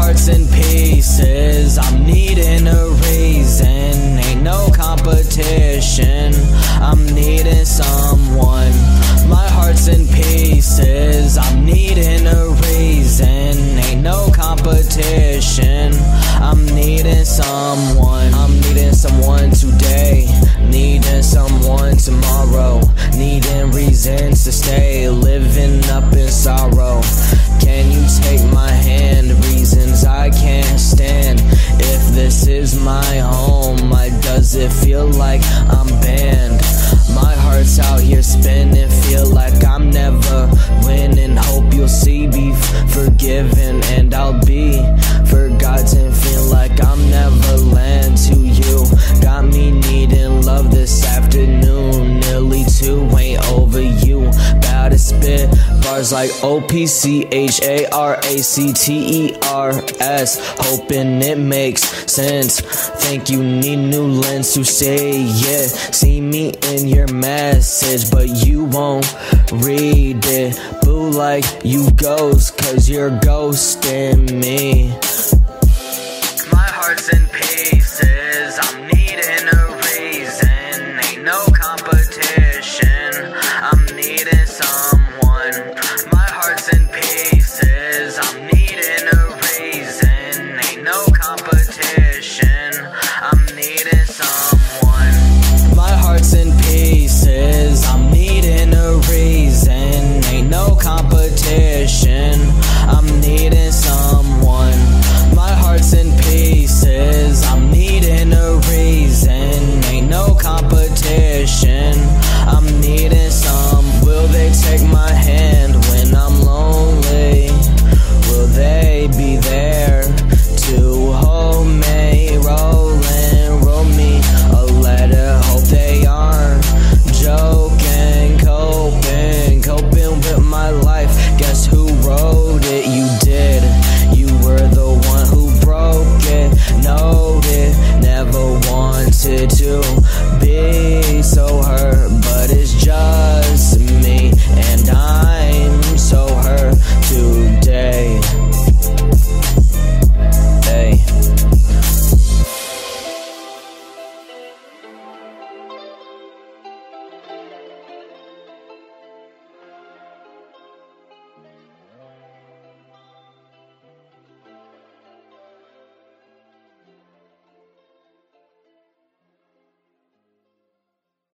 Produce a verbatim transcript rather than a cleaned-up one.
heart's in pieces, I'm needing a reason. Ain't no competition, I'm needing someone. My heart's in pieces, I'm needing a reason. Ain't no competition, I'm needing someone. I'm needing someone today, needing someone tomorrow, needing reasons to stay, living up in sorrow. Can you take my hand? Reasons I can't stand. If this is my home, why does it feel like I'm banned? My heart's out here spinning, feel like I'm never winning. Hope you'll see, be forgiven, and I'll be forgotten. Feel like I'm Neverland to you. Got me needing love this afternoon. Nearly two, ain't over you. Bout to spit bars like O P C H A R A C T E R S. Hoping it makes sense. Think you need new lens to say it. See me in your message, but you won't read it. Boo like you ghost, cause you're ghosting me. My heart's in pain.